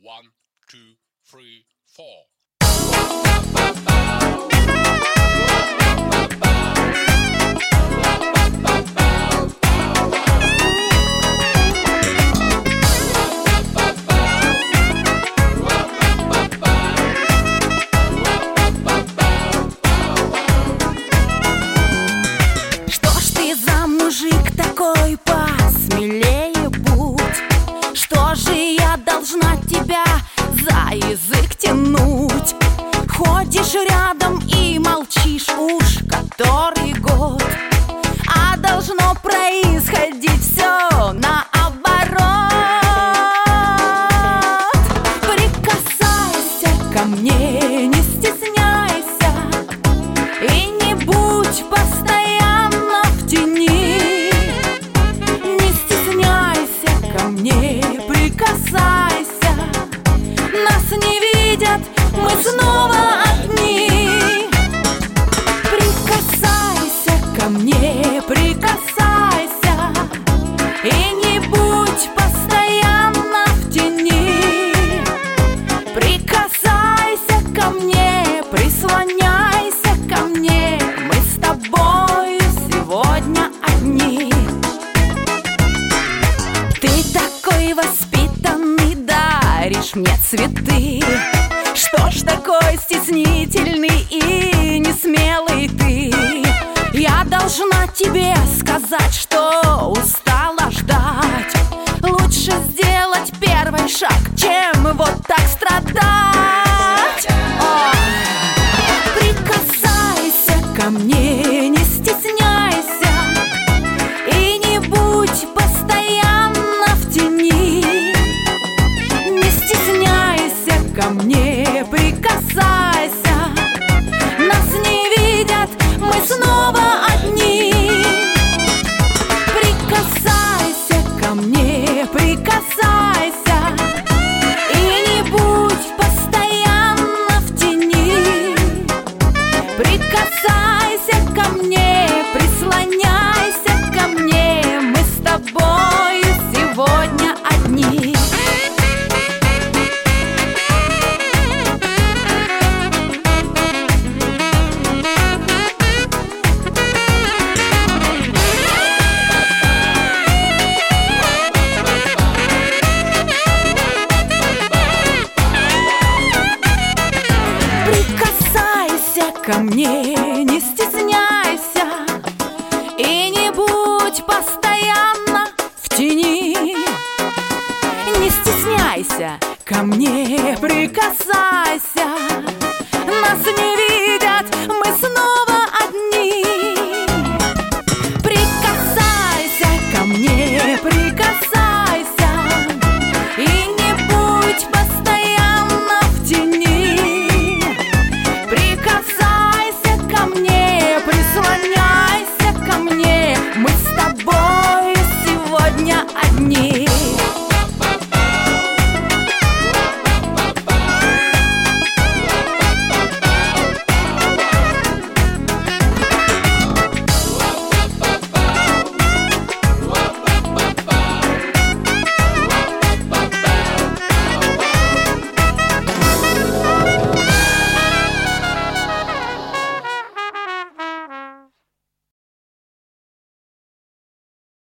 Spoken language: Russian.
One, two, three, four. Мужик такой, посмелее будь. Что же я должна тебя за язык тянуть? Ходишь рядом и молчишь уж который год, а должно происходить все наоборот. Прикасайся ко мне, не стесняйся, и не будь постоянно в тени. Прикасайся, нас не видят, мы снова одни. Прикасайся ко мне, прикасайся, и не будь постоянно в тени. Прикасайся ко мне, прислоняйся ко мне, мы с тобою сегодня одни. Ты воспитанный, даришь мне цветы. Что ж такой стеснительный и несмелый ты? Я должна тебе сказать, что устала ждать. Лучше сделать первый шаг, чем вот так страдать. Прикасайся ко мне, не стесняйся, и не будь постоянно в тени. Не стесняйся ко мне, прикасайся, нас не видят, мы снова одни. Прикасайся ко мне, прикасайся, и не будь постоянно в тени. Прикасайся ко мне, прислоняйся ко мне, мы с тобою сегодня одни. Прикасайся ко мне, не стесняйся, и не будь постоянно в тени. Не стесняйся ко мне, прикасайся, нас не видят,